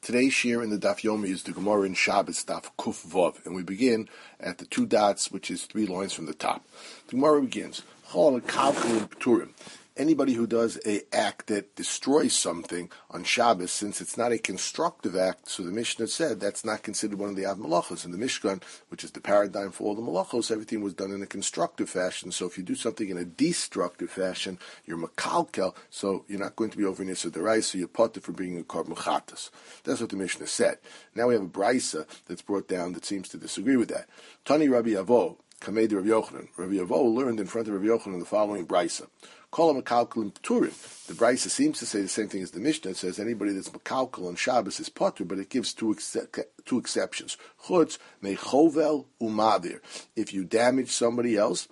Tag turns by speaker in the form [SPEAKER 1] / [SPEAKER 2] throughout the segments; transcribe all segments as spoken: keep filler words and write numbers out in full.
[SPEAKER 1] Today's shir in the Daf Yomi is the Gemara in Shabbos Daf Kuf Vav, and we begin at the two dots, which is three lines from the top. The Gemara begins, Chol Kalkul Pturim. Anybody who does a act that destroys something on Shabbos, since it's not a constructive act, so the Mishnah said that's not considered one of the Av Malachos. In the Mishkan, which is the paradigm for all the Malachos, everything was done in a constructive fashion. So if you do something in a destructive fashion, you're Makalkel, so you're not going to be over Nisa Derai, so you're potter for being a Korban Chatas. That's what the Mishnah said. Now we have a Brisa that's brought down that seems to disagree with that. Tani Rabbi Avo, Kamei Rabbi Yochanan. Rabbi Avo learned in front of Rabbi Yochanan the following Brisa. Call him Makalkel Pturim. The Brisa seems to say the same thing as the Mishnah. It says anybody that's Makalkel on Shabbos is potter, but it gives two ex- two exceptions. Chutz mechovel umadir. If you damage somebody else,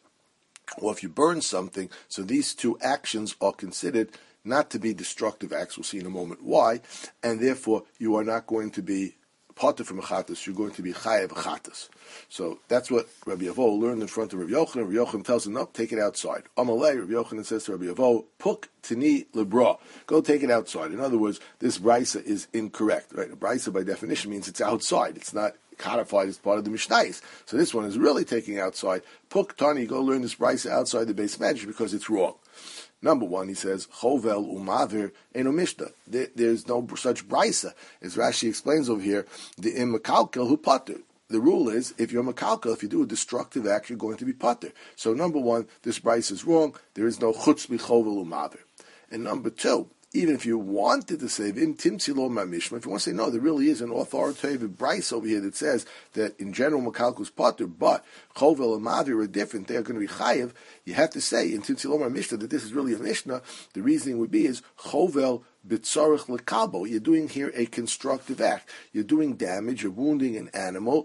[SPEAKER 1] or if you burn something, so these two actions are considered not to be destructive acts. We'll see in a moment why, and therefore you are not going to be potter from a chatas, you're going to be chayav chatas. So that's what Rabbi Avo learned in front of Rabbi Yochanan. Rabbi Yochanan tells him, no, take it outside. Amalei, Rabbi Yochanan says to Rabbi Avo, puk tini lebra, go take it outside. In other words, this brisa is incorrect. Right? A brisa by definition means it's outside. It's not codified as part of the Mishnayos. So this one is really taking outside. Puk tani, go learn this brisa outside the base medrash because it's wrong. Number one, he says, Chovel umavir eno mishnah. There, there's no such brisa. As Rashi explains over here, the im makalkel hu pater. The rule is, if you're makalkel, if you do a destructive act, you're going to be pater. So number one, this brisa is wrong. There is no chutz michovel umavir. And number two, even if you wanted to say Vim Timsilo Mamishma, if you want to say no, there really is an authoritative brisa over here that says that in general Makalkus Potter, but Chovel and Madir are different, they're going to be Chayiv, you have to say in Timsilo Mamishna that this is really a Mishnah. The reasoning would be is Chovel Bitzarech Lekabo. You're doing here a constructive act. You're doing damage, you're wounding an animal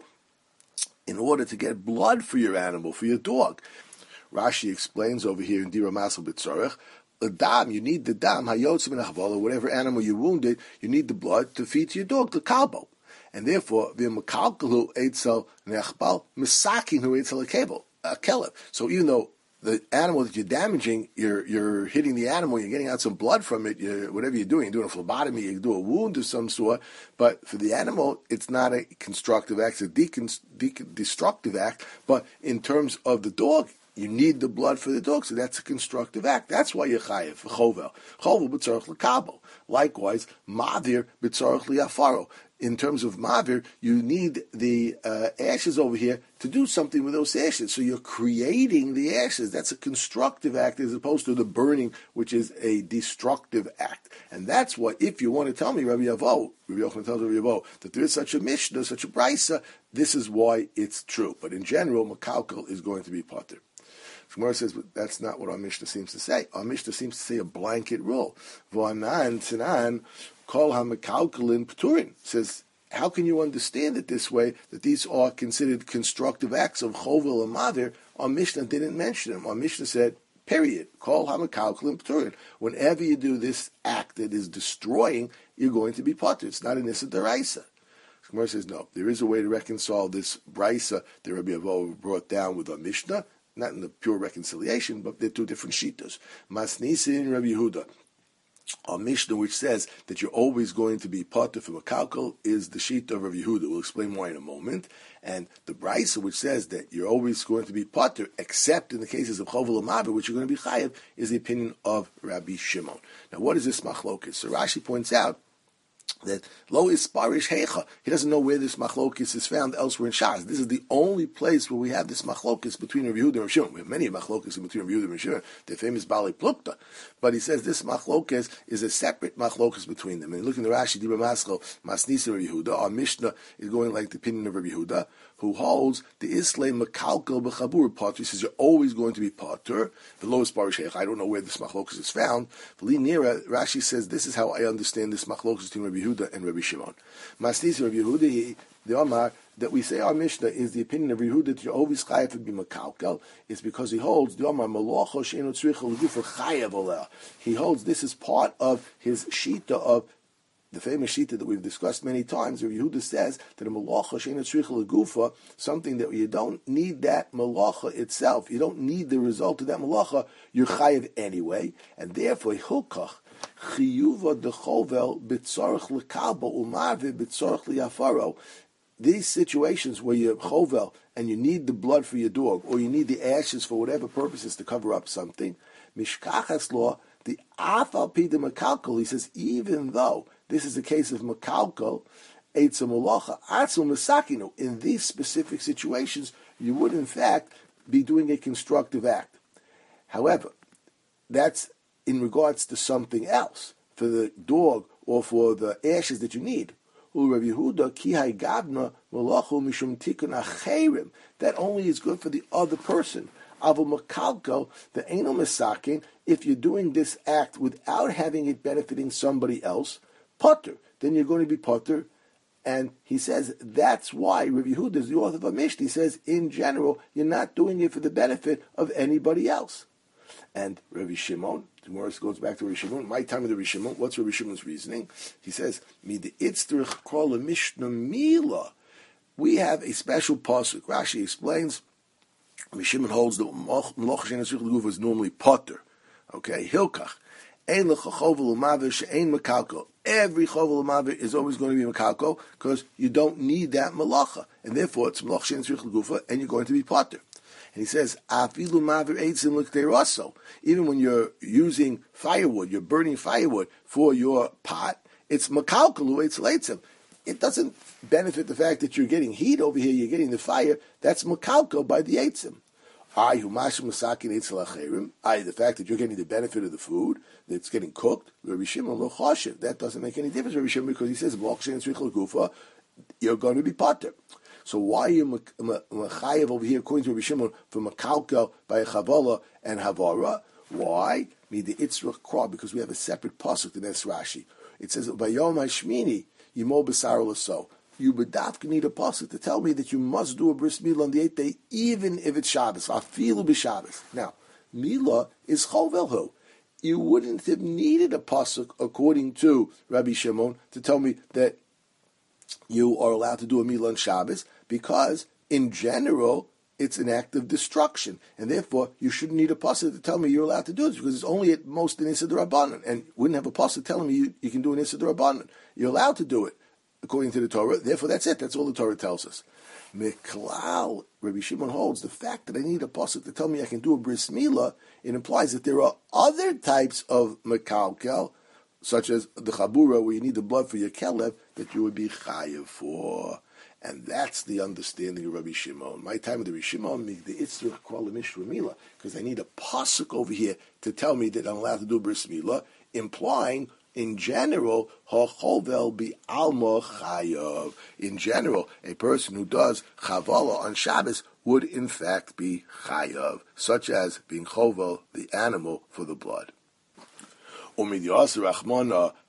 [SPEAKER 1] in order to get blood for your animal, for your dog. Rashi explains over here in Dira Masel Bitzarech, the dam, you need the dam, hayotz min or whatever animal you wounded, you need the blood to feed to your dog, the kalbo. And therefore, v'makalkalu eitzel nechbal, misaking who eitzel a cable, a kelef. So even though the animal that you're damaging, you're you're hitting the animal, you're getting out some blood from it, you're, whatever you're doing, you're doing a phlebotomy, you do a wound of some sort, but for the animal, it's not a constructive act, it's a decon, decon, destructive act, but in terms of the dog, you need the blood for the dog, so that's a constructive act. That's why you're chayiv for chovel. Chovel b'tzarech l'kabel. Likewise, madir b'tzarech li'afaro. In terms of madir, you need the uh, ashes over here to do something with those ashes. So you're creating the ashes. That's a constructive act as opposed to the burning, which is a destructive act. And that's why, if you want to tell me, Rabbi Avo, Rabbi Yochanan tells Rabbi Avo, that there is such a Mishnah, such a brisa, this is why it's true. But in general, Makalkel is going to be potter. Gemara says, but that's not what our Mishnah seems to say. Our Mishnah seems to say a blanket rule. V'anan tzanan kol ha'mekalkelin p'turin. Says, how can you understand it this way, that these are considered constructive acts of chovel and madir? Our Mishnah didn't mention them. Our Mishnah said, period. Kol ha'mekalkelin p'turin. Whenever you do this act that is destroying, you're going to be potter. It's not an issa deraisa. Gemara says, no, there is a way to reconcile this brisa that Rabbi Avo brought down with our Mishnah. Not in the pure reconciliation, but they're two different shitas. Masnisi and Rabbi Yehuda. Our Mishnah, which says that you're always going to be potter from a kalkal, is the shita of Rabbi Yehuda. We'll explain why in a moment. And the brisa, which says that you're always going to be potter, except in the cases of chovel and maver, which you're going to be chayiv, is the opinion of Rabbi Shimon. Now, what is this machlokes? So Rashi points out that lo isparish heicha. He doesn't know where this machlokis is found elsewhere in Shas. This is the only place where we have this machlokis between Rabbi Yehuda and Rabbi Shimon. We have many machlokis in between Rabbi Yehuda and Rabbi Shimon. The famous Bali Plukta. But he says this machlokis is a separate machlokis between them. And look in the Rashi, Dibra Maschel, Masnisa Rabbi Yehuda. Our Mishnah is going like the opinion of Rabbi Yehuda, who holds the Islay Makalkel B'chabur Potter. He says you're always going to be Potter. The lowest Barish Heicha. I don't know where this machlokis is found. Li Nira, Rashi says this is how I understand this machlokis between Rabbi Yehuda and Rabbi Shimon. Masnisa Rabbi Yehuda, the Omar, that we say our Mishnah is the opinion of Yehuda that you're always chayav to be makalkel, is because he holds the Omar Malacha Sheinu Tzricha L'Gufa Chayav Oleh. He holds this is part of his shita of the famous shita that we've discussed many times, where Yehuda says that a malacha she'ena tzricha legufa, something that you don't need that malacha itself, you don't need the result of that malacha, you're chayiv anyway, and therefore hilkach Chiyuva de chovel b'tzorach lekalbo umarve b'tzorach liyafaro. These situations where you're chovel and you need the blood for your dog, or you need the ashes for whatever purposes to cover up something, mishkachas law, the afal pida makalkal, he says, even though this is a case of makalkal, eitzah malacha, atzum masakinu, in these specific situations, you would in fact be doing a constructive act. However, that's in regards to something else, for the dog or for the ashes that you need. That only is good for the other person. If you're doing this act without having it benefiting somebody else, potter, then you're going to be potter. And he says that's why Rabbi Yehuda is the author of a Mishnah. He says, in general, you're not doing it for the benefit of anybody else. And Rabbi Shimon, tomorrow goes back to Rabbi Shimon. My time with Rabbi Shimon. What's Rabbi Shimon's reasoning? He says, Mishnah Mila. We have a special pasuk. Rashi explains. Rabbi Shimon holds that Malach Shein Asur L'Gufa is normally potter. Okay, Hilkach. Ein lecha chovel u'maver she'ein mekalko. Every chovel u'maver is always going to be mekalko because you don't need that malacha, and therefore it's Malach Shein Asur L'Gufa, and you're going to be potter. And he says, afilu maver eitzim l'kteiroso. Even when you're using firewood, you're burning firewood for your pot, it's makalkalu eitz leitzim. It doesn't benefit the fact that you're getting heat over here, you're getting the fire. That's makalko by the eitzim. I, who mashim masakin eitzel acherim. I, the fact that you're getting the benefit of the food, that it's getting cooked. Rabbi Shimon lo choshev. That doesn't make any difference, Rabbi Shimon, because he says, Malach Shein Asur L'Gufa, you're going to be potter. So why are you mechayev over here, according to Rabbi Shimon, for makalka by a chavala and havara? Why? Midi itzrach kra, because we have a separate pasuk in this Rashi. It says, "Vayom hashmini yimo b'sar l'so." You bedavka need a pasuk to tell me that you must do a bris milah on the eighth day, even if it's Shabbos. Afilu b'Shabbos. Now, milah is chovelhu. You wouldn't have needed a pasuk, according to Rabbi Shimon, to tell me that you are allowed to do a milah on Shabbos, because in general it's an act of destruction, and therefore you shouldn't need a pasuk to tell me you're allowed to do this, because it's only at most an issa d'Rabbanan, and wouldn't have a pasuk telling me you, you can do an issa d'Rabbanan. You're allowed to do it according to the Torah. Therefore, that's it. That's all the Torah tells us. Miklal, Rabbi Shimon holds the fact that I need a pasuk to tell me I can do a bris milah. It implies that there are other types of mekalkel, such as the chabura, where you need the blood for your kelev, that you would be chayev for. And that's the understanding of Rabbi Shimon. My time with Rabbi Shimon, the itzrich kol mishra milah, because I need a pasuk over here to tell me that I'm allowed to do bris milah, implying, in general, hachovel be alma chayav. In general, a person who does chavala on Shabbos would in fact be chayav, such as being chovel the animal for the blood. And where do we find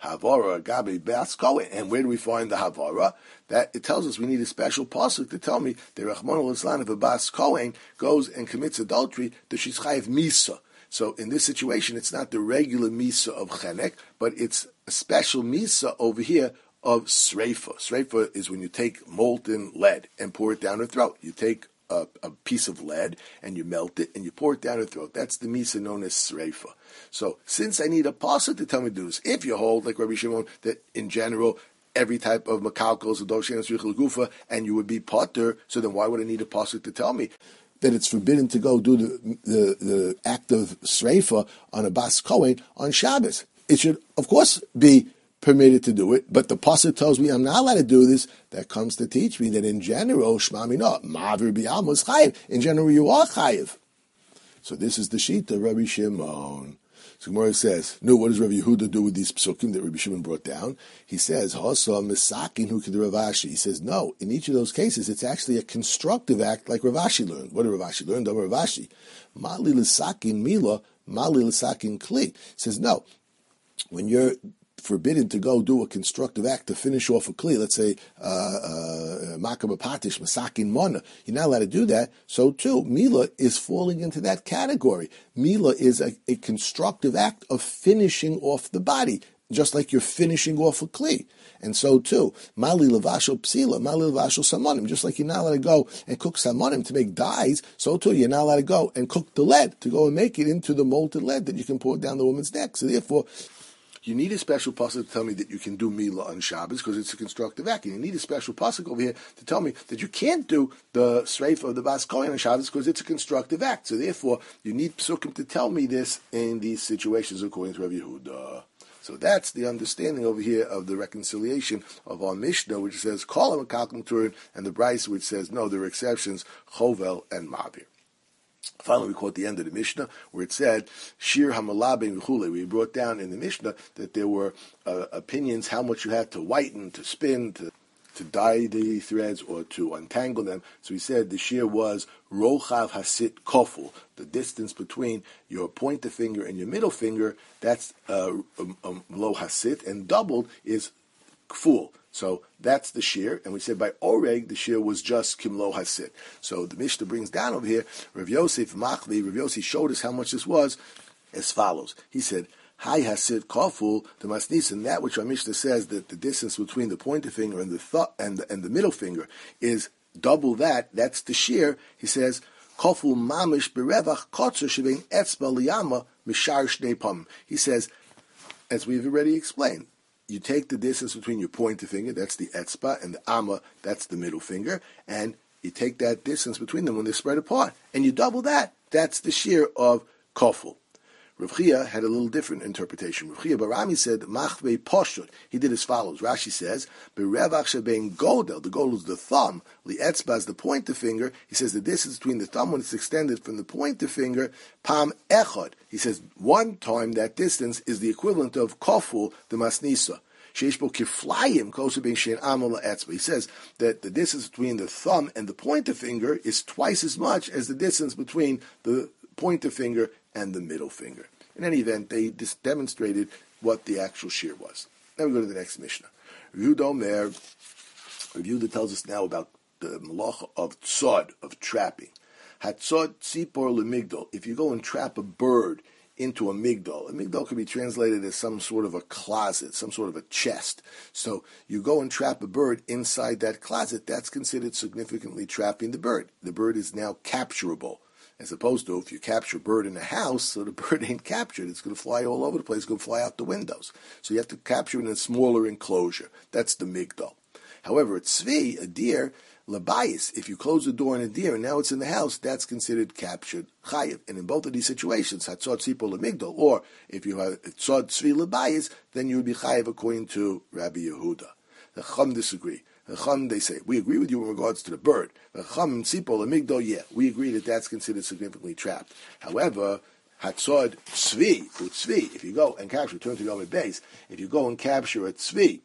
[SPEAKER 1] the havara? That it tells us we need a special pasuk to tell me that Rachmana litzlan, if a bas kohen goes and commits adultery, that she's chayav misa. So in this situation, it's not the regular misa of chenek, but it's a special misa over here of sreifa. Sreifa is when you take molten lead and pour it down her throat. You take A, a piece of lead and you melt it and you pour it down her throat. That's the misa known as sreifa. So since I need a pasuk to tell me to do this, if you hold like Rabbi Shimon that in general every type of makalkal is a doshen asrichel gufa and you would be potter, so then why would I need a pasuk to tell me that it's forbidden to go do the the, the act of sreifa on a bas kohen on Shabbos? It should of course be permitted to do it, but the pasuk tells me I'm not allowed to do this. That comes to teach me that in general, shma mina, ma'avir bi'alma is chayiv. In general, you are chayiv. So this is the shita Rabbi Shimon. So Gemara says, no, what does Rabbi Yehuda do with these psukim that Rabbi Shimon brought down? He says, hasa misakin hu k'd Rav Ashi. He says, no, in each of those cases, it's actually a constructive act like Rav Ashi learned. What did Rav Ashi learn? Rav Ashi, mali l'sakin mila, mali l'sakin kli. He says, no, when you're forbidden to go do a constructive act to finish off a kli, let's say makam uh, patish, masakin mona, you're not allowed to do that. So too, mila is falling into that category. Mila is a, a constructive act of finishing off the body, just like you're finishing off a kli. And so too, mali levashel psila, mali levashel samonim, just like you're not allowed to go and cook samonim to make dyes, so too you're not allowed to go and cook the lead, to go and make it into the molten lead that you can pour down the woman's neck. So therefore, you need a special pasuk to tell me that you can do Mila on Shabbos because it's a constructive act. And you need a special pasuk over here to tell me that you can't do the Sreifa of the Bas Kohen on Shabbos because it's a constructive act. So therefore, you need psukim to tell me this in these situations according to Rabbi Yehuda. So that's the understanding over here of the reconciliation of our Mishnah, which says Kol HaMekalkel Turin, and the Bryce, which says no, there are exceptions, Chovel and Mavir. Finally, we quote the end of the Mishnah, where it said, Shir HaMalabein V'chule. We brought down in the Mishnah that there were uh, opinions how much you had to whiten, to spin, to to dye the threads or to untangle them. So he said the shear was Rochav Hasit Koful, the distance between your pointer finger and your middle finger, that's uh, um, um, Lo Hasit, and doubled is Kful. So that's the shear, and we said by Oreg, the shear was just Kimlo Hasit. So the Mishnah brings down over here, Rav Yosef Machli, Rav Yosef showed us how much this was as follows. He said, Hai Hasid Koful, the Masnis, and that which our Mishnah says that the distance between the pointer finger and the th- and, the, and the middle finger is double that, that's the shear. He says, Koful Mamish Berevach Kotzer Shebein Etzba Liyama Mishar Shnei Pam. He says, as we've already explained, you take the distance between your pointer finger, that's the etzba, and the amma, that's the middle finger, and you take that distance between them when they're spread apart, and you double that, that's the shear of Koful. Rav Chia had a little different interpretation. Rav Chia Barami said, Machvei Poshut. He did as follows. Rashi says, Berevach shebein godel, the godel is the thumb, li'etzba is the pointer finger. He says the distance between the thumb when it's extended from the pointer finger, pam echad. He says one time that distance is the equivalent of koful, the masnisa. Sheishbo kiflayim kosu bein shein amal la'etzba. He says that the distance between the thumb and the pointer finger is twice as much as the distance between the pointer finger and the middle finger. In any event, they just demonstrated what the actual shear was. Now we go to the next Mishnah. Review Domer, review that tells us now about the malacha of tzod, of trapping. Hatzod tzipor lemigdol. If you go and trap a bird into a migdol, a migdol can be translated as some sort of a closet, some sort of a chest. So you go and trap a bird inside that closet, that's considered significantly trapping the bird. The bird is now capturable. As opposed to if you capture a bird in a house, so the bird ain't captured, it's going to fly all over the place, it's going to fly out the windows. So you have to capture it in a smaller enclosure. That's the migdal. However, a tzvi, a deer, labayis, if you close the door on a deer and now it's in the house, that's considered captured chayiv. And in both of these situations, hatzod tzipor lemigdal, or if you have tzod tzvi labayis, then you would be chayiv according to Rabbi Yehuda. The Chum disagree. The Chum, they say, we agree with you in regards to the bird. The Chum, Tzipol, Amigdal, yeah, we agree that that's considered significantly trapped. However, Hatzod, Tzvi, Utzvi, if you go and capture, turn to the other base, if you go and capture a Tzvi,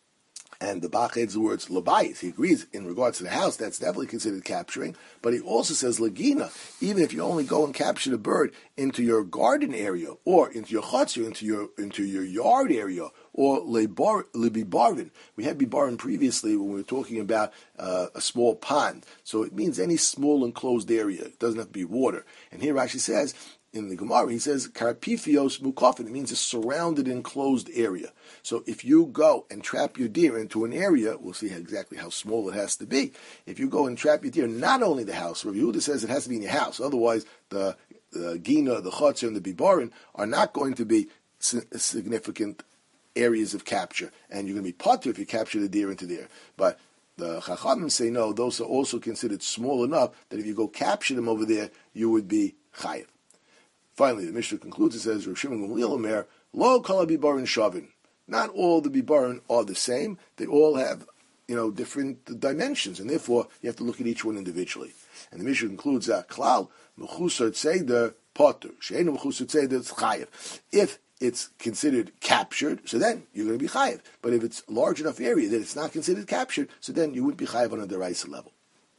[SPEAKER 1] and the Bach adds the words labayis. He agrees in regards to the house, that's definitely considered capturing. But he also says lagina, even if you only go and capture the bird into your garden area, or into your chutzner, into your into your yard area, or lebibarvin. We had bibarvin previously when we were talking about uh, a small pond. So it means any small enclosed area. It doesn't have to be water. And here Rashi says, in the Gemara, he says, Karapifios mukafin. It means a surrounded, enclosed area. So if you go and trap your deer into an area, we'll see exactly how small it has to be. If you go and trap your deer, not only the house, Rabbi Yehuda says it has to be in your house. Otherwise, the, the gina, the chotzer, and the bibarin are not going to be significant areas of capture. And you're going to be potter if you capture the deer into there. But the Chachamim say, no, those are also considered small enough that if you go capture them over there, you would be chayiv. Finally, the Mishnah concludes, it says, Rav Shimon Gamliel Omer, Lo kol bibarin shavin. Not all the bibarin are the same. They all have, you know, different dimensions, and therefore you have to look at each one individually. And the Mishnah concludes that klal mechusar tzeder potter she'enu mechusar tzeder chayiv. If it's considered captured, so then you're going to be chayiv. But if it's a large enough area that it's not considered captured, so then you wouldn't be chayiv on a deraisa level.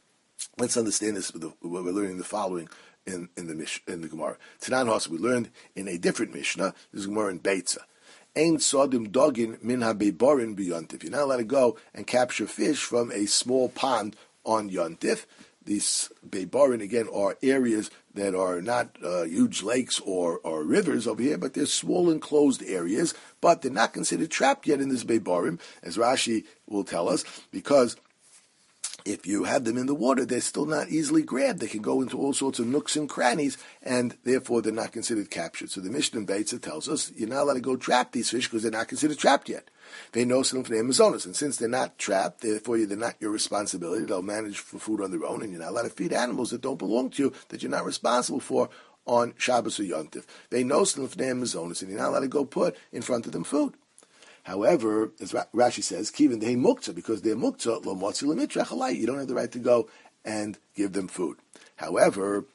[SPEAKER 1] Let's understand this with the, what we're learning the following. In, in the Mish, in the Gemara, Tanan Hasa, we learned in a different Mishnah. This is Gemara in Beitza. Ein sodim dogin min haBeibarin b'yontif. You're not allowed to go and capture fish from a small pond on Yontif. These Beibarin again are areas that are not uh, huge lakes or, or rivers over here, but they're small enclosed areas. But they're not considered trapped yet in this Beibarim, as Rashi will tell us, because if you have them in the water, they're still not easily grabbed. They can go into all sorts of nooks and crannies, and therefore they're not considered captured. So the Mishnah in Beitza tells us you're not allowed to go trap these fish because they're not considered trapped yet. They know some for the Amazonas, and since they're not trapped, therefore they're not your responsibility. They'll manage for food on their own, and you're not allowed to feed animals that don't belong to you, that you're not responsible for on Shabbos or Yontif. They know some for the Amazonas, and you're not allowed to go put in front of them food. However, as Rashi says, Kivin dehi muktzah, because they're muktzah, lo motzi l'mitrach alai, you don't have the right to go and give them food. However,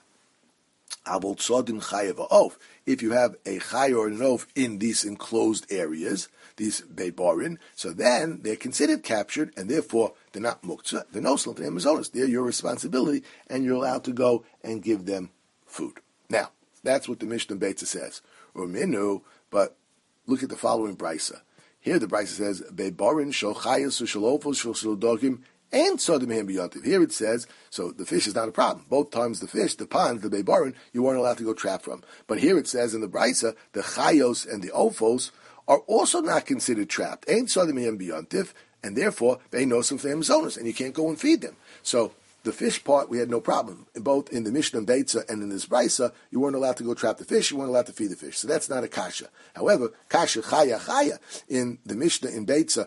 [SPEAKER 1] avol tzodim chayav ha'of, if you have a chay or an oaf in these enclosed areas, these beibarin, so then they're considered captured, and therefore they're not muktzah, they're no slim, they're Amazonas. They're your responsibility, and you're allowed to go and give them food. Now, that's what the Mishnah Beitza says. Rominu, but look at the following brisa. Here the brisa says, Beibarin shel chayas shel ofos shel dogim and sodim hem b'yontiv. Here it says, so the fish is not a problem. Both times the fish, the pond, the beibarin, you weren't allowed to go trap from. But here it says in the brisa, the chayos and the ofos are also not considered trapped. Ain't sodim hem b'yontiv, and therefore they know some for Amazonas, and you can't go and feed them. So the fish part, we had no problem. Both in the Mishnah Beitza and in this Brisa, you weren't allowed to go trap the fish, you weren't allowed to feed the fish. So that's not a kasha. However, kasha chaya chaya, in the Mishnah in Beitza,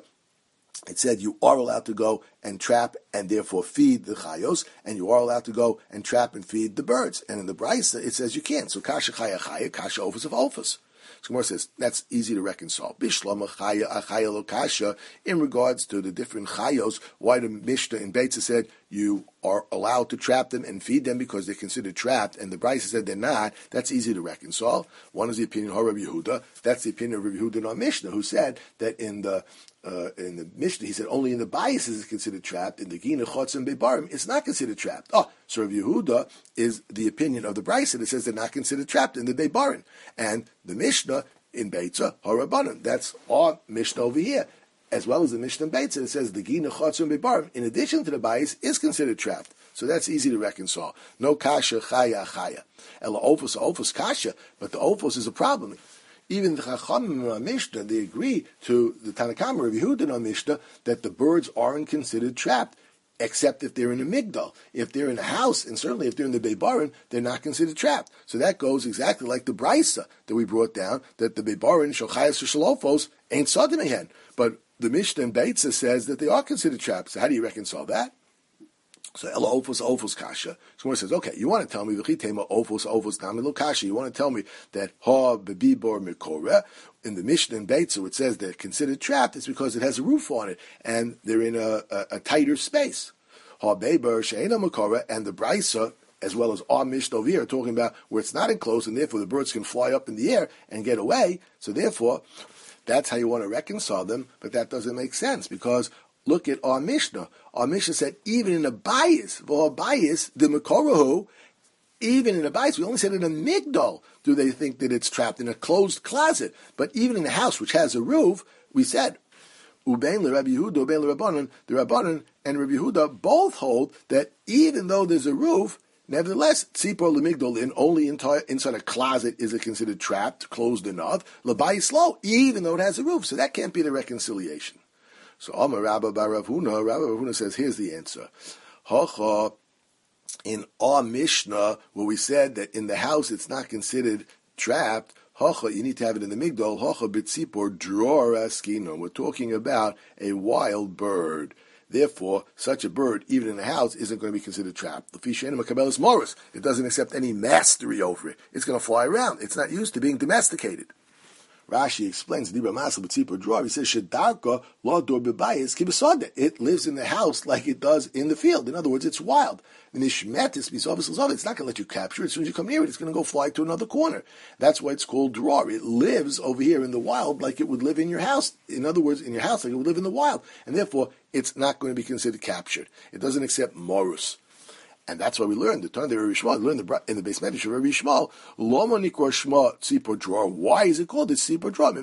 [SPEAKER 1] it said you are allowed to go and trap and therefore feed the chayos, and you are allowed to go and trap and feed the birds. And in the Brisa, it says you can't. So kasha chaya chaya, kasha ofus of ofus. So Gemara says that's easy to reconcile. Bishlam achaya achaya lo kasha, in regards to the different chayos, why the Mishnah in Beitza said you are allowed to trap them and feed them because they're considered trapped, and the Brisa said they're not. That's easy to reconcile. One is the opinion of Rabbi Yehuda. That's the opinion of Rabbi Yehuda in our Mishnah, who said that in the uh, in the Mishnah, he said only in the bias is it considered trapped. In the Gina Chotz and Beibarim, it's not considered trapped. Oh, so Rabbi Yehuda is the opinion of the Brisa that says they're not considered trapped in the Beibarim, and the Mishnah in Beitza Harabanan. That's our Mishnah over here, as well as the Mishnah in Beitza that says the Gina Chotz and Beibarim, in addition to the bias, is considered trapped. So that's easy to reconcile. No kasha chaya chaya. Ela ofos ofos kasha, but the ofos is a problem. Even the Chachamim in our Mishnah, they agree to the Tanakama of Yehuda in our Mishnah that the birds aren't considered trapped, except if they're in a migdal. If they're in a house, and certainly if they're in the Beibarin, they're not considered trapped. So that goes exactly like the Brisa that we brought down, that the Beibarin, Shochayas Shalofos, ain't Sadim again. But the Mishnah in Beitza says that they are considered trapped. So how do you reconcile that? So Ela Ofos Ofos Kasha. So one says, okay, you want to tell me V'chitema Ofos Ofos Namilo Kasha. You want to tell me that Ha Bebibor Mikora in the Mishnah in Beitza, it says they're considered trapped. It's because it has a roof on it and they're in a, a, a tighter space. Ha Beber Sheina Mikora, and the Brisa, as well as our Mishnah over here, talking about where it's not enclosed and therefore the birds can fly up in the air and get away. So therefore, that's how you want to reconcile them, but that doesn't make sense because look at our Mishnah. Our Mishnah said even in a bias, for a bias, the Mekorahu, even in a bias, we only said in a migdal do they think that it's trapped in a closed closet. But even in a house which has a roof, we said, Ubein le Rabbi Yehuda, Ubein le Rabbanan, the Rabbanan and Rabbi Yehuda both hold that even though there's a roof, nevertheless, tzipor lemigdolin, only inside a closet is it considered trapped, closed enough. Labai slow, even though it has a roof. So that can't be the reconciliation. So Amar Rabba Bar Rav Huna, Rabba Rav Huna says, here's the answer. Hacha, in our Mishnah, where we said that in the house it's not considered trapped, Hacha, you need to have it in the migdol. Hacha b'tzipor dror askinon. We're talking about a wild bird. Therefore, such a bird, even in a house, isn't going to be considered trapped. It doesn't accept any mastery over it. It's going to fly around. It's not used to being domesticated. Rashi explains, he says, Shedarka lo dor bebayis kibasada. It lives in the house like it does in the field. In other words, it's wild. It's not going to let you capture it. As soon as you come near it, it's going to go fly to another corner. That's why it's called dror. It lives over here in the wild like it would live in your house. In other words, in your house like it would live in the wild. And therefore, it's not going to be considered captured. It doesn't accept morus. And that's why we learned the Torah of Rabbi Yishmael. We learned the, in the base medrash of Rabbi Yishmael, Loma nikor shma tzipor dror. Why is it called a tzipor dror?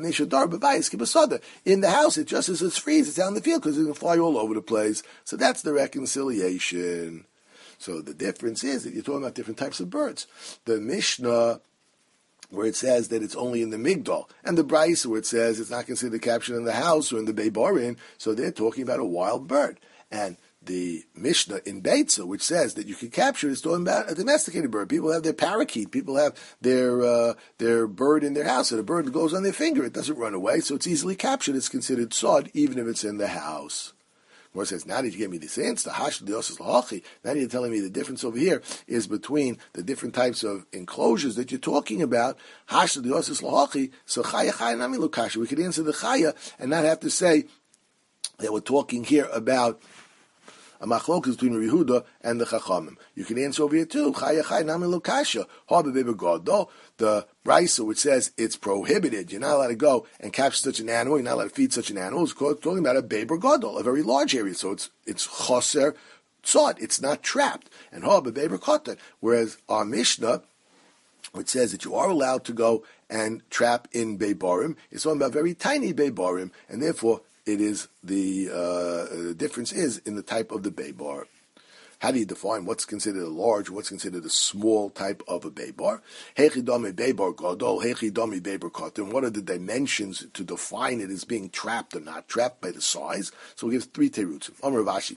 [SPEAKER 1] In the house, it just as it's free as it's out in the field because it can fly all over the place. So that's the reconciliation. So the difference is that you're talking about different types of birds. The Mishnah, where it says that it's only in the migdal, and the Brisa, where it says it's not considered captured in the house or in the beibarin, so they're talking about a wild bird. And the Mishnah in Beitza, which says that you can capture, is talking about a domesticated bird. People have their parakeet. People have their uh, their bird in their house, and a bird goes on their finger. It doesn't run away, so it's easily captured. It's considered sod, even if it's in the house. Gemara says, now that you gave me this answer, now you're telling me the difference over here is between the different types of enclosures that you're talking about. So chaya chaya nami lukasha. We could answer the chaya and not have to say that we're talking here about a machlokas between Yehuda and the Chachamim. You can answer over here too. Chaya chaya nami lukasha. The brisa which says it's prohibited, you're not allowed to go and capture such an animal, you're not allowed to feed such an animal, it's talking about a beber gadol, a very large area. So it's it's choser tzad, it's not trapped. And ha beber kotan. Whereas our Mishnah, which says that you are allowed to go and trap in beibarim, it's talking about very tiny beibarim, and therefore it is the uh, the difference is in the type of the beibar. How do you define what's considered a large, what's considered a small type of a beibar? Hechidami beibar gadol, hechidami beibar katan. What are the dimensions to define it as being trapped or not trapped by the size? So we give three terutzim. Amar Rav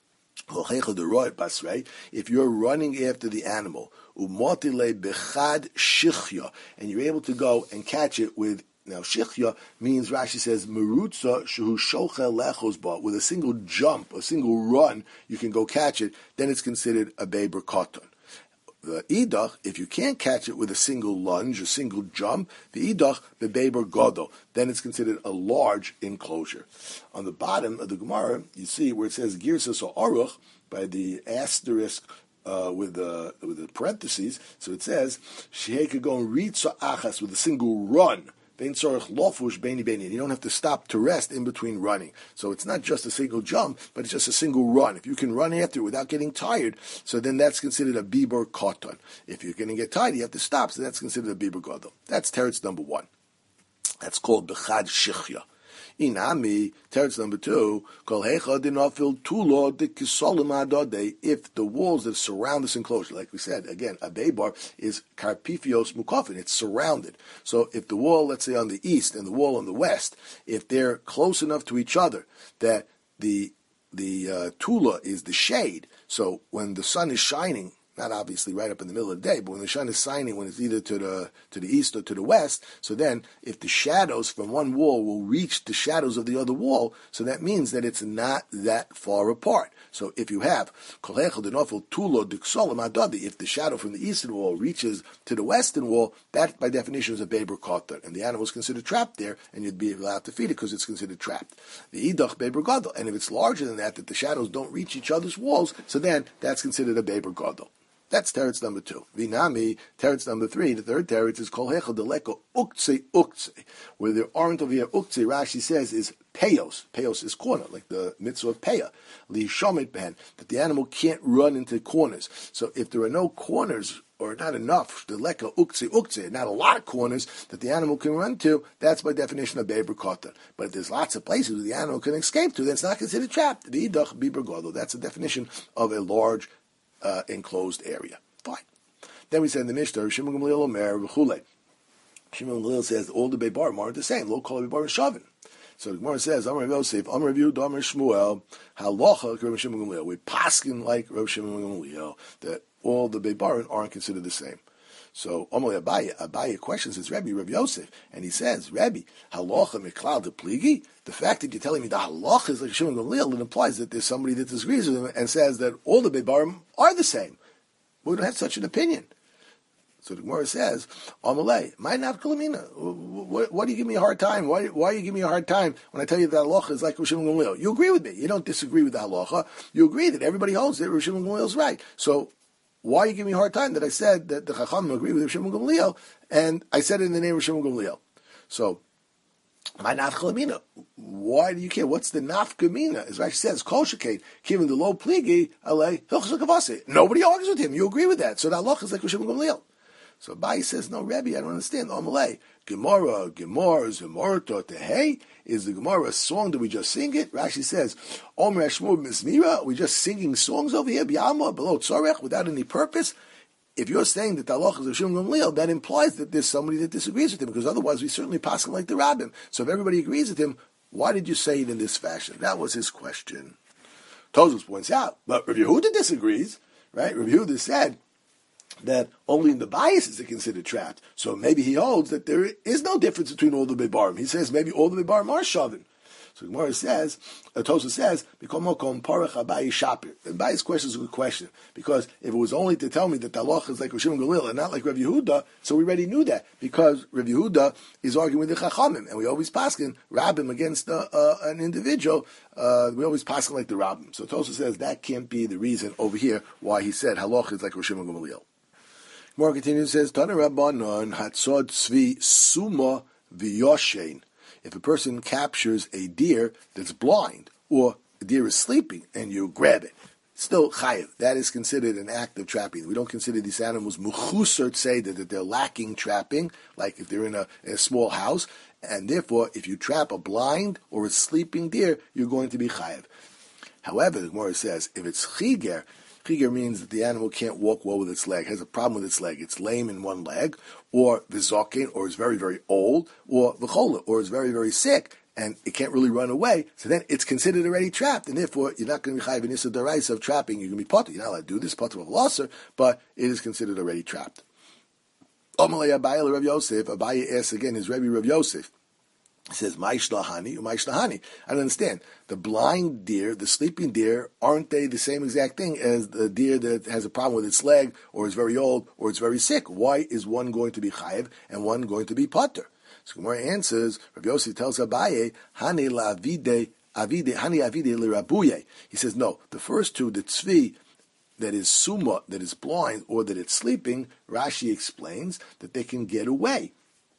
[SPEAKER 1] Ashi. If you're running after the animal, umotile bechad shichya, and you're able to go and catch it with. Now, shichya means, Rashi says, merutza shehu shochel lechos ba. With a single jump, a single run, you can go catch it. Then it's considered a beber katan. The idach, if you can't catch it with a single lunge, a single jump, the idach, the beber gadol. Then it's considered a large enclosure. On the bottom of the Gemara, you see where it says girsas or aruch by the asterisk. Uh, with the with the parentheses, so it says she could go and reach achas with a single run. You don't have to stop to rest in between running. So it's not just a single jump, but it's just a single run. If you can run after it without getting tired, so then that's considered a biber katan. If you're going to get tired, you have to stop, so that's considered a biber gadol. That's teretz number one. That's called bechad shichya. Inami, teretz number two, kol hecha dinafil tulo dikisolim adode. If the walls that surround this enclosure, like we said, again, a beibar is karpifios mukafin, it's surrounded. So if the wall, let's say on the east and the wall on the west, if they're close enough to each other that the the uh, tula is the shade, so when the sun is shining, not obviously right up in the middle of the day, but when the sun is shining, when it's either to the to the east or to the west, so then if the shadows from one wall will reach the shadows of the other wall, so that means that it's not that far apart. So if you have if the shadow from the eastern wall reaches to the western wall, that by definition is a beber katan, and the animal is considered trapped there, and you'd be allowed to feed it because it's considered trapped. The idach beber gadol, and if it's larger than that, that the shadows don't reach each other's walls, so then that's considered a beber gadol. That's teretz number two. Vinami, teretz number three. The third teretz is kol hecha deleko uktse uktse. Where there aren't over here uktse, Rashi says, is peyos. Peyos is corner, like the mitzvah of peya. Li shomit ben, that the animal can't run into corners. So if there are no corners, or not enough, deleka uktse uktse, not a lot of corners that the animal can run to, that's by definition a beber katan. But if there's lots of places where the animal can escape to, then it's not considered trapped. The idach biber gadol. That's the definition of a large Uh, enclosed area. Fine. Then we said in the Mishnah, Shimon Gamliel Omer v'chulei. Shimon Gamliel says all the beibarim aren't the same. Lo kol beibarim shavin. So the Gemara says, Amar Yosef, Amar Yehuda, Amar Shmuel, halacha Rav Shimon Gamliel. We paskin like Rav Shimon Gamliel that all the beibarim aren't considered the same. So Amalei Abaye, Abaye questions his Rebbe, Rav Yosef, and he says, Rebbe, halacha miklal de pligi. The fact that you're telling me the halacha is like Shimon Gamliel, it implies that there's somebody that disagrees with him and says that all the beibarim are the same. We don't have such an opinion. So the Gemara says, Amalei, my nafkalamina. Why do you give me a hard time? Why, why do you give me a hard time when I tell you that halacha is like Rav Shimon Gamliel? You agree with me. You don't disagree with the halacha. You agree that everybody holds that Rav Shimon Gamliel is right. So why are you giving me a hard time that I said that the Chachamim agree with Rav Shimon Gamliel, and I said it in the name of Shimon Gamliel? So, my nafkamina. Why do you care? What's the nafkamina? As Rashi says, Kol shekei, given the low pligi, alei hilchos lekavase. Nobody argues with him. You agree with that. So the halacha is like Rav Shimon Gamliel. So Abai says, no, Rebbe, I don't understand. Amalei, Gemara, Gemara, Zemorta, Tehei, is the Gemara a song that we just sing it? Rashi says, Omer Ashmur Mizmira, we just singing songs over here, B'yama, below Tzorech, without any purpose. If you're saying that the halacha is Rav Shimon Gamliel, that implies that there's somebody that disagrees with him, because otherwise we certainly pass him like the rabbim. So if everybody agrees with him, why did you say it in this fashion? That was his question. Tosfos points out, but Rav Yehuda disagrees, right? Rav Yehuda said that only in the bias is it considered trapped. So maybe he holds that there is no difference between all the Bebarim. He says maybe all the Bebarim are Shavin. So Gemara says, uh, Tosfos says, Bikomokom Parach Abayi Shapir. And Abayi's question is a good question, because if it was only to tell me that the halacha is like Rosh Shimon Gamliel and not like Rav Yehuda, so we already knew that, because Rav Yehuda is arguing with the Chachamim, and we always paskin Rabbim against uh, uh, an individual. Uh, we always paskin like the Rabbim. So Tosfos says that can't be the reason over here why he said halacha is like Rosh Shimon Gamliel. Gemara continues, says, Tana Rabbanon Hatzod Tzvi Suma V'Yoshein. If a person captures a deer that's blind, or a deer is sleeping, and you grab it, still chayiv. That is considered an act of trapping. We don't consider these animals mechuser tzeder, that they're lacking trapping, like if they're in a, in a small house, and therefore, if you trap a blind or a sleeping deer, you're going to be chayiv. However, the Gemara says, if it's chiger, chiger means that the animal can't walk well with its leg, has a problem with its leg, it's lame in one leg, or vizokin, or is very, very old, or v'chola, or is very, very sick, and it can't really run away, so then it's considered already trapped, and therefore you're not going to be chayiv in issa d'oraisa of trapping, you're going to be potter. You're not allowed to do this, potter of losser, but it is considered already trapped. Omalei Abaye Rav Yosef, Abaye asks again, his Rebbe Rav Yosef, he says, Ma'ishlahani, Ma'ishlahani. I don't understand. The blind deer, the sleeping deer, aren't they the same exact thing as the deer that has a problem with its leg, or is very old, or is very sick? Why is one going to be chayiv and one going to be potter? So Gemara answers, Rabbi Yossi tells Abaye, Hani la'avide, avide, Hani avide l'rabuye. He says, no, the first two, the tzvi, that is suma, that is blind, or that it's sleeping, Rashi explains that they can get away.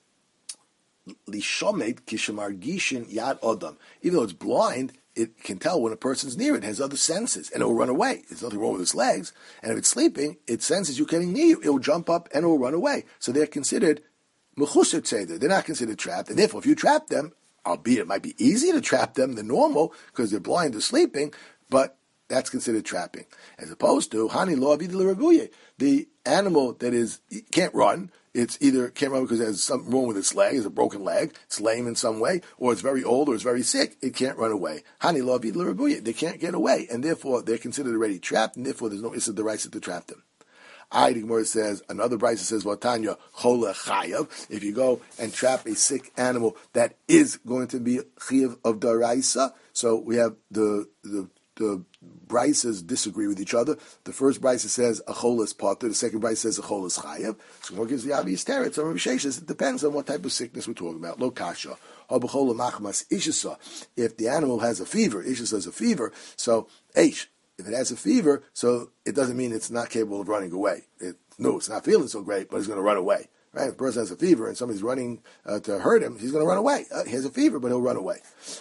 [SPEAKER 1] Lishomet kishamargishin yad odam. Even though it's blind, it can tell when a person's near it. It has other senses, and it will run away. There's nothing wrong with its legs. And if it's sleeping, it senses you getting near you. It will jump up and it will run away. So they're considered mechuser tzeder. They're not considered trapped. And therefore, if you trap them, albeit it might be easier to trap them than normal because they're blind or sleeping, but that's considered trapping. As opposed to hani lo avida l'rabuye, the animal that is can't run. It's either can't run because it has something wrong with its leg, it's a broken leg, it's lame in some way, or it's very old, or it's very sick. It can't run away. Hani lo avid l'rabuye, they can't get away, and therefore they're considered already trapped, and therefore there's no issa d'oraisa to trap them. I, the Gemara says, another brisa says, Vatanya chola chayav. If you go and trap a sick animal, that is going to be chayav of d'oraisa. So we have the the the brises disagree with each other. The first brisa says a chol is potter. The second brisa says a chol is chayav. So what gives the obvious teretz? Some Rishayshis, it depends on what type of sickness we're talking about. Lo kasha. If the animal has a fever, Isha has a fever, so H. If it has a fever, so it doesn't mean it's not capable of running away. It, no, it's not feeling so great, but it's going to run away. Right? If a person has a fever and somebody's running uh, to hurt him, he's going to run away. Uh, he has a fever, but he'll run away.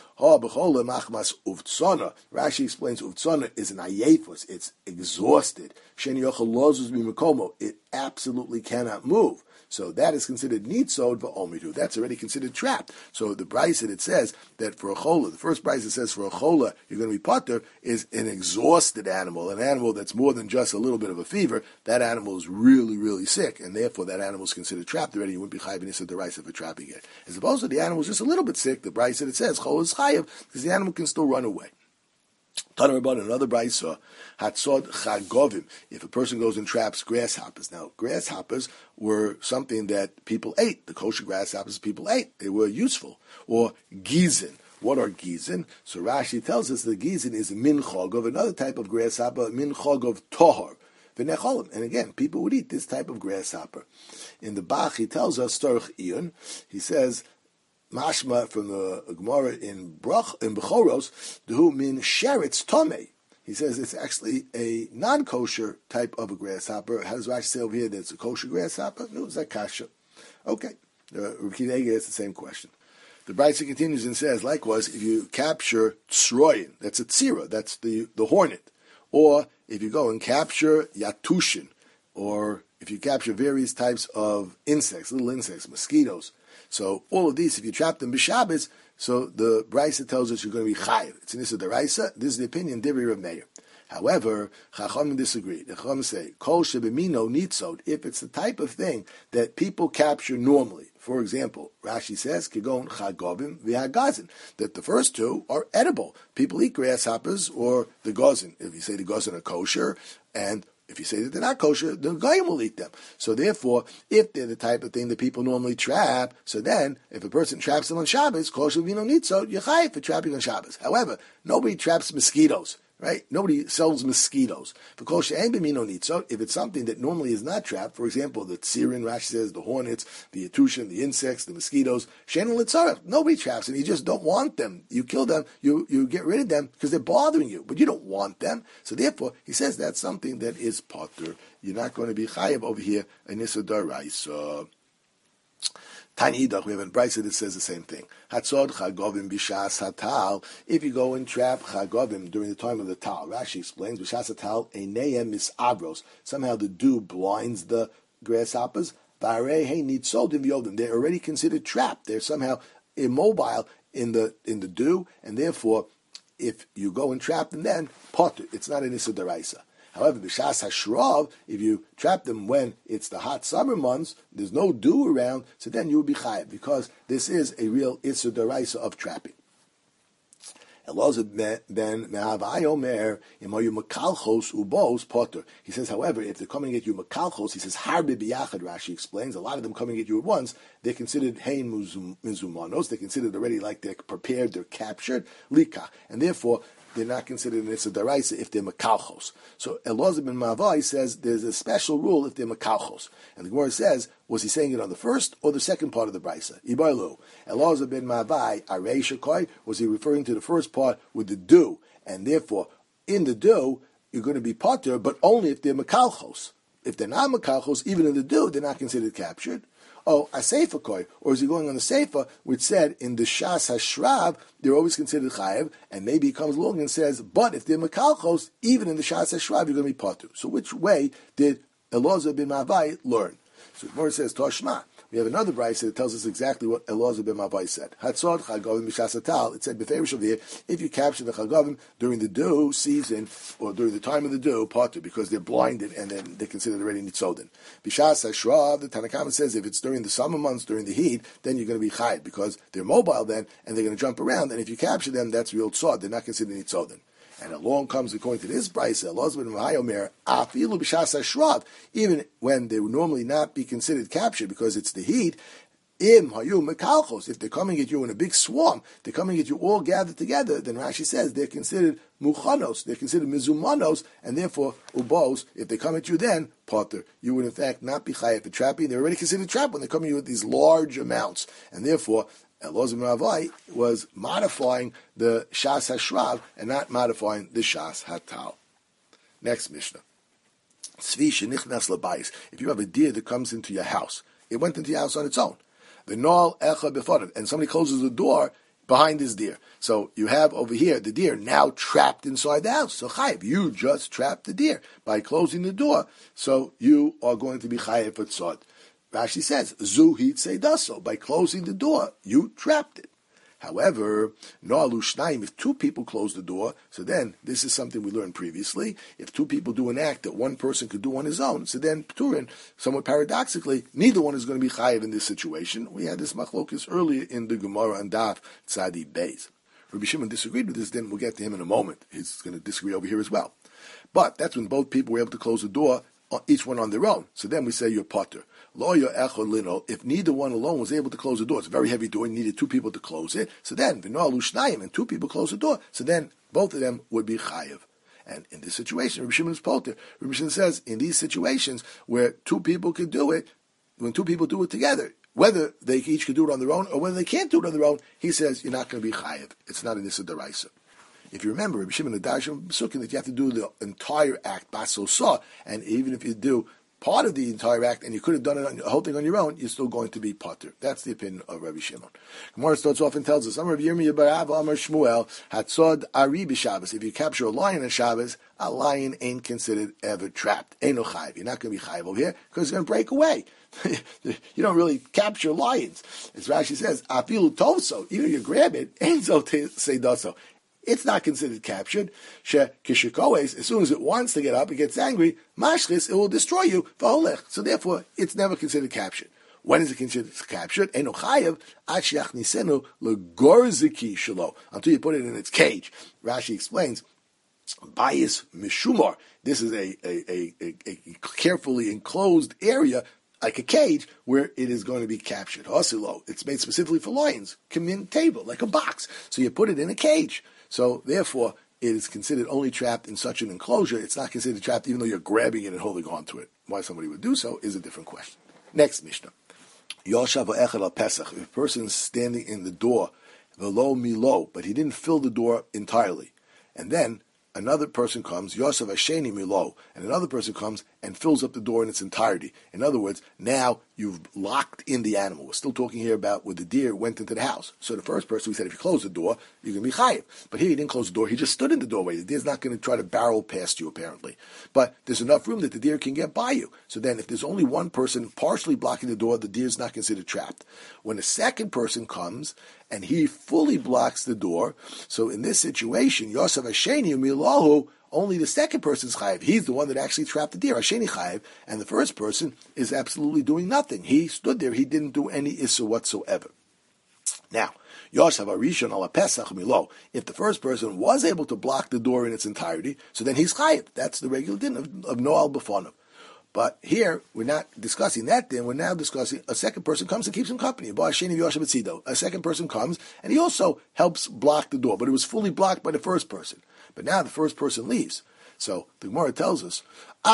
[SPEAKER 1] Rashi explains uvtsana is an ayefus. It's exhausted. It absolutely cannot move. So that is considered nitzod v'omidu. That's already considered trapped. So the brisa that it says that for a chola, the first brisa that says for a chola you're going to be potter is an exhausted animal, an animal that's more than just a little bit of a fever. That animal is really, really sick, and therefore that animal is considered trapped already. You wouldn't be chayiv issa d'oraisa for trapping it. As opposed to the animal is just a little bit sick, the brisa that it says chola is chayiv because the animal can still run away. Talking about another brisa, hatzod chagovim. If a person goes and traps grasshoppers, now grasshoppers were something that people ate. The kosher grasshoppers people ate. They were useful. Or gizin. What are gizin? So Rashi tells us that gizin is a minchog of another type of grasshopper, minchog of tohar. And again, people would eat this type of grasshopper. In the Bach, he tells us, Storch Iyun, he says, Mashma from the Gemara in Brach in Bechoros, who min sheretz tomei. He says it's actually a non-kosher type of a grasshopper. How does Rashi say over here that it's a kosher grasshopper? No, it's a kasha. Okay, uh, Rabbi asks the same question. The Brisa continues and says, likewise, if you capture tsroyin, that's a tzira, that's the the hornet, or if you go and capture yatushin, or if you capture various types of insects, little insects, mosquitoes. So all of these, if you trap them b'Shabbos, so the Brisa tells us you're going to be chayiv. It's an issa deraisa. This is the opinion Divrei Rav Meir. However, Chachamim disagree. The Chachamim say, Kol shebemino nitzod, if it's the type of thing that people capture normally. For example, Rashi says, Kegon chagovim v'hagazin, that the first two are edible. People eat grasshoppers or the gazin. If you say the gazin are kosher, and if you say that they're not kosher, the goyim will eat them. So therefore, if they're the type of thing that people normally trap, so then, if a person traps them on Shabbos, Kol shebemino nitzod, you're chayiv for trapping on Shabbos. However, nobody traps mosquitoes. Right? Nobody sells mosquitoes. If it's something that normally is not trapped, for example, the tzirin, Rashi says, the hornets, the yatushin, the insects, the mosquitoes, nobody traps them. You just don't want them. You kill them, you, you get rid of them because they're bothering you, but you don't want them. So therefore, he says that's something that is potter. You're not going to be chayav over here in Issa D'Oraisa. Tani Idach, we have a Brisa that says the same thing. Hatzod chagovim b'shas hatal. If you go and trap chagovim during the time of the tal, Rashi explains b'shas hatal eineim misabros. Somehow the dew blinds the grasshoppers. V'arei hey nitzodim v'yodim. They're already considered trapped. They're somehow immobile in the in the dew, and therefore, if you go and trap them, then potter. It's not an issa deraisa. However, b'shas hashrav, if you trap them when it's the hot summer months, there's no dew around, so then you will be chayav, because this is a real issa deraisa of trapping. Elazar ben Mehavai Omer, Imoyu Makalchos Ubos Potter. He says, however, if they're coming at you Makalchos, he says, Harbe Biyachad, Rashi explains, a lot of them coming at you at once, they're considered Hein Mizumanos, they're considered already like they're prepared, they're captured, Lika, and therefore, they're not considered an Issa Daraisa if they're Makalchos. So Elazar ben Mavai says there's a special rule if they're Makalchos. And the Gemara says, was he saying it on the first or the second part of the Brisa? Ibarlu. Elazar ben Mavai, Arei Shekoi, was he referring to the first part with the dew? And therefore, in the dew, you're going to be potter, but only if they're Makalchos. If they're not Makalchos, even in the dew, they're not considered captured. Oh, a Seifa koi, or is he going on the Seifa, which said in the Shas HaShrav, they're always considered chayev, and maybe he comes along and says, but if they're Makalchos, even in the Shas HaShrav, you're going to be potter. So which way did Elazar ben Mavai learn? So the Gemara says, Toshma. We have another Brisa that tells us exactly what Elazar ben Mavai said. Hatzod chagovim b'shas hatal. It said b'feirush over here, if you capture the chagovim during the dew season or during the time of the dew, potter, because they're blinded and then they're considered already nitzodin. B'shas hashrav, the Tanna Kama says if it's during the summer months, during the heat, then you're going to be chayav because they're mobile then and they're going to jump around. And if you capture them, that's real tzod. They're not considered nitzodin. And along comes, according to this Brisa, even when they would normally not be considered captured because it's the heat, if they're coming at you in a big swarm, they're coming at you all gathered together, then Rashi says they're considered muchanos, they're considered mizumanos, and therefore ubos, if they come at you then, potter, you would in fact not be chayav for trapping. They're already considered trapped when they're coming at you with these large amounts, and therefore Elazar ben Mavai was modifying the Shas HaShrav and not modifying the Shas HaTal. Next Mishnah. If you have a deer that comes into your house, it went into your house on its own. The Noal Echa Befodav, and somebody closes the door behind this deer. So you have over here the deer now trapped inside the house. So chayiv, you just trapped the deer by closing the door. So you are going to be chayiv for tzod. Rashi says, Zuhit Seidaso, by closing the door, you trapped it. However, No'alu Shnayim, if two people close the door, so then, this is something we learned previously, if two people do an act that one person could do on his own, so then, Pturin, somewhat paradoxically, neither one is going to be chayiv in this situation. We had this machlokus earlier in the Gemara and Daf Tzadi Beis. Rabbi Shimon disagreed with this, then we'll get to him in a moment. He's going to disagree over here as well. But that's when both people were able to close the door, each one on their own. So then we say you're potter. If neither one alone was able to close the door, it's a very heavy door, you needed two people to close it. So then, and two people close the door. So then, both of them would be chayiv. And in this situation, Rabbi Shimon is potter. Rabbi Shimon says, in these situations where two people could do it, when two people do it together, whether they each could do it on their own or whether they can't do it on their own, he says, you're not going to be chayiv. It's not an issa deraisa. If you remember, Rabbi Shimon Adashim Sukin, that you have to do the entire act, baso saw, and even if you do part of the entire act and you could have done it on, the whole thing on your own, you're still going to be potter. That's the opinion of Rabbi Shimon. Gemara starts off and tells us, Amar Yirmiyah bar Abba, Amar Shmuel, Hatzod Ari b'Shabbos. If you capture a lion on Shabbos, a lion ain't considered ever trapped. Ain't no chayiv. You're not going to be chayiv over here because it's going to break away. You don't really capture lions. As Rashi says, afilu tovso, even if you grab it, ain't so say doso. It's not considered captured. She kishikoes, as soon as it wants to get up, it gets angry. Mashlis, it will destroy you. V'holech. So therefore, it's never considered captured. When is it considered captured? Eno chayev ad shiach nisenu legorziki shelo, until you put it in its cage. Rashi explains, bias mishumar. This is a, a, a, a, a carefully enclosed area, like a cage, where it is going to be captured. Hasilo, it's made specifically for lions. Kamin table, like a box. So you put it in a cage. So therefore, it is considered only trapped in such an enclosure. It's not considered trapped even though you're grabbing it and holding on to it. Why somebody would do so is a different question. Next Mishnah. Yoshav echad al Pesach. If a person is standing in the door, velo milo, but he didn't fill the door entirely. And then another person comes, Yosef Hasheni Milo, and another person comes and fills up the door in its entirety. In other words, now you've locked in the animal. We're still talking here about where the deer went into the house. So the first person, we said, if you close the door, you're going to be chayiv. But here he didn't close the door. He just stood in the doorway. The deer's not going to try to barrel past you, apparently. But there's enough room that the deer can get by you. So then if there's only one person partially blocking the door, the deer's not considered trapped. When a second person comes and he fully blocks the door, so in this situation, Yosef Hasheni Milahu, only the second person is chayiv. He's the one that actually trapped the deer, Hasheni chayiv, and the first person is absolutely doing nothing. He stood there. He didn't do any issur whatsoever. Now, Yosef Arishon ala Pesach Milo. If the first person was able to block the door in its entirety, so then he's chayiv. That's the regular din of, of Noal B'fonav. But here, we're not discussing that din. We're now discussing a second person comes and keeps him company. A second person comes and he also helps block the door, but it was fully blocked by the first person. But now the first person leaves. So the Gemara tells us,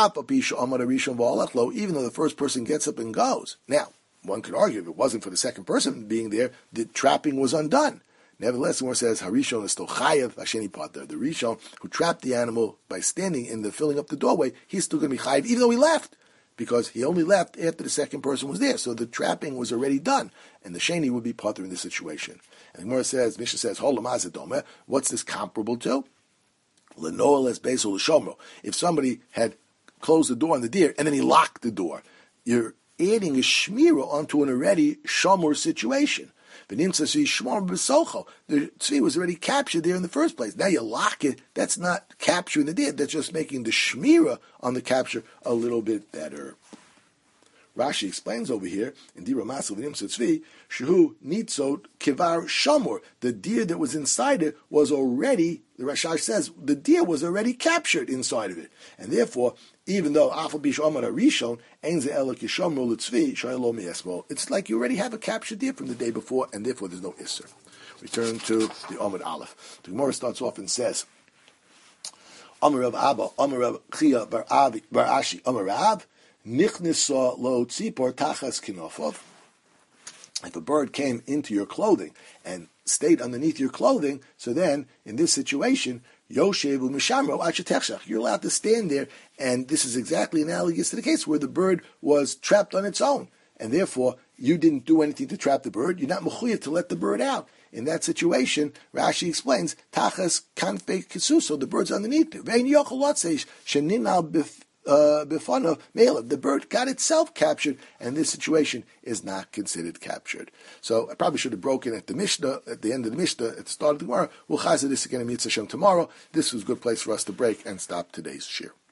[SPEAKER 1] even though the first person gets up and goes. Now, one could argue if it wasn't for the second person being there, the trapping was undone. Nevertheless, the Gemara says, Harishon is still chayav, Hasheni pater. The Rishon who trapped the animal by standing in the filling up the doorway, he's still going to be chayav, even though he left. Because he only left after the second person was there. So the trapping was already done. And the Sheni would be pater in this situation. And the Gemara says, Mishnah says, what's this comparable to? If somebody had closed the door on the deer and then he locked the door, you're adding a shmira onto an already shamur situation. The tzvi was already captured there in the first place. Now you lock it. That's not capturing the deer. That's just making the shmira on the capture a little bit better. Rashi explains over here in Dira Masel V'Nimtza Tzvi, Shehu Nitzot Kivar Shamor. The deer that was inside it was already, the Rashi says, the deer was already captured inside of it. And therefore, even though Afal Bish Amar Rishon, Ein Ze Ela Kishamor L'Tzvi, Shaylo Miesmo, it's like you already have a captured deer from the day before, and therefore there's no Isser. We turn to the Amud Aleph. The Gemara starts off and says, Amar Rav Abba, Amar Rav Chia Bar Ashi, Amar Rav, Nichnisa lo tzipor tachas kinofov. If a bird came into your clothing and stayed underneath your clothing, so then in this situation, yoshevu mishamro achetechshach. You're allowed to stand there, and this is exactly analogous to the case where the bird was trapped on its own, and therefore you didn't do anything to trap the bird. You're not mechuyev to let the bird out. In that situation, Rashi explains tachas kanfei kisu. So the bird's underneath it. Vein yochel lotzeish sheninal bif. Uh, the bird got itself captured, and this situation is not considered captured. So I probably should have broken at the Mishnah, at the end of the Mishnah, at the start of the Gemara. We'll chazir this again in Mitzvah Shem tomorrow. This was a good place for us to break and stop today's shir.